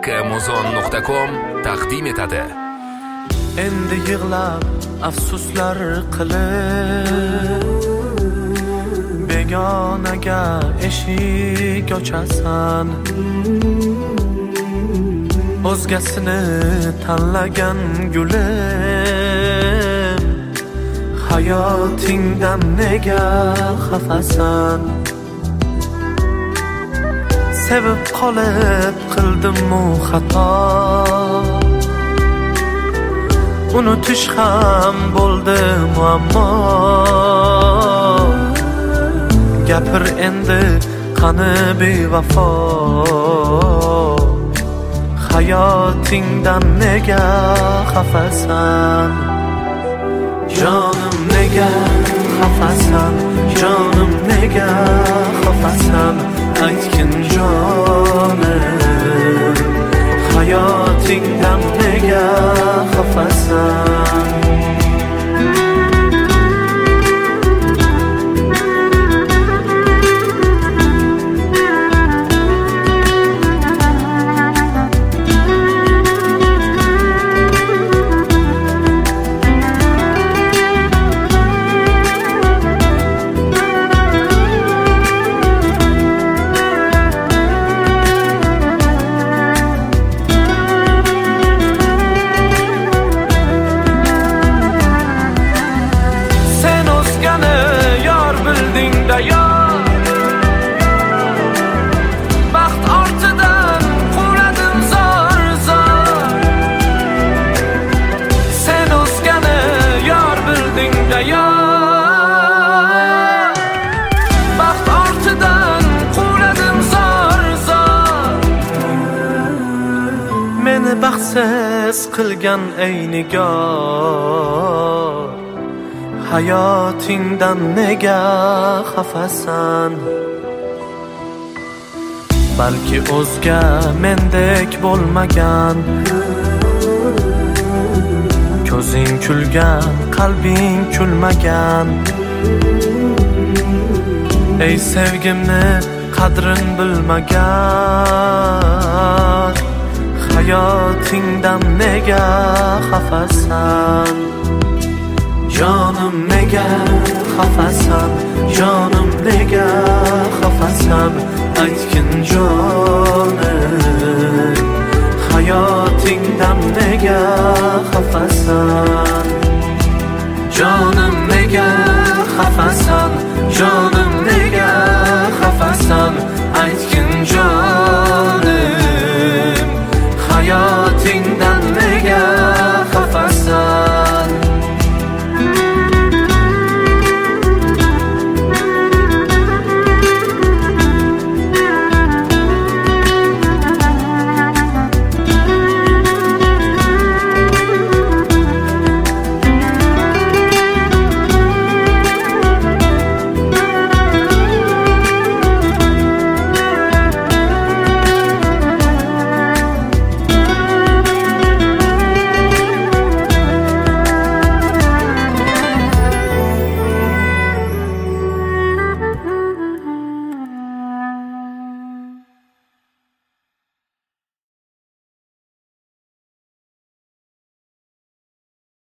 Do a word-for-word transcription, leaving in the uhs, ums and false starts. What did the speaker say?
amazon nuqta com taqdim etadi. Endi yig'lab afsuslar qilib begonaga eshik ochasan, o'zgasini tanlagan gulim, hayotingdan nega xafasan? Sevib qolib qildim-u xato, unutish ham bo'ldi muammo. Gapir endi qani bevafo, hayotingdan nega xafasan? Jonim nega xafasan? Jonim nega xafasan? Aytgin jonim, hayotingdan nega xafasan? Baxt ortidan quvladim zor zor, sen o'zgani yor bilding-da yor. Baxt ortidan quvladim zor zor, meni baxtsiz qilgan ey nigor, hayotingdan nega xafasan? Balki o'zga mendek bo'lmagan, ko'zing kulgan, qalbing kulmagan. Ey sevgimni qadrin bilmagan, hayotingdan nega xafasan? Jonim nega xafasan? Jonim nega xafasan? Aytgin jonim, hayotingdan nega xafasan? Jonim nega xafasan? Jonim